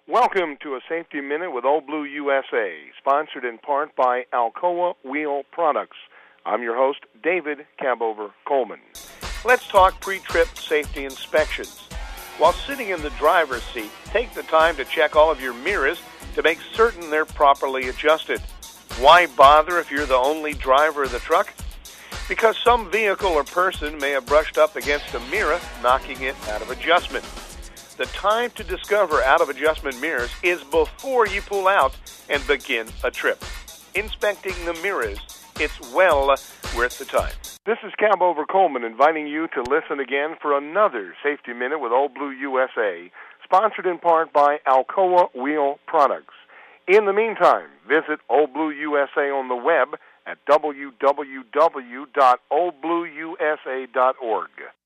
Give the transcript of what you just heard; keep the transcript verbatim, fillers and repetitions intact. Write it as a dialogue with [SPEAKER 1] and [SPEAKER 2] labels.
[SPEAKER 1] Welcome to a Safety Minute with Old Blue U S A, sponsored in part by Alcoa Wheel Products. I'm your host, David Cabover Coleman. Let's talk pre-trip safety inspections. While sitting in the driver's seat, take the time to check all of your mirrors to make certain they're properly adjusted. Why bother if you're the only driver of the truck? Because some vehicle or person may have brushed up against a mirror, knocking it out of adjustment. The time to discover out-of-adjustment mirrors is before you pull out and begin a trip. Inspecting the mirrors, it's well worth the time. This is Cabover Coleman inviting you to listen again for another Safety Minute with Old Blue U S A, sponsored in part by Alcoa Wheel Products. In the meantime, visit Old Blue U S A on the web at w w w dot old blue u s a dot org.